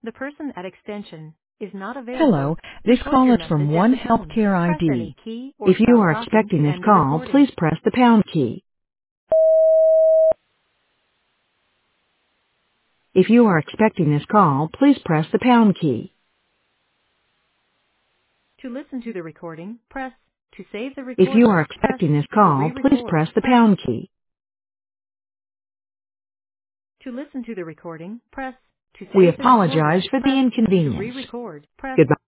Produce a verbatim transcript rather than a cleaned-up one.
The person at extension is not available. Hello, this Record call your is from message at One the tone. Healthcare Press any I D. key or If you stop are talking expecting to this end the call, recording. please press the pound key. If you are expecting this call, please press the pound key. To listen to the recording, press. To save the If you are recording, press. expecting this To call, please re-record, press the press. pound key. To listen to the recording, press. To We save the apologize recording, for the press. To inconvenience. re-record, press. Goodbye.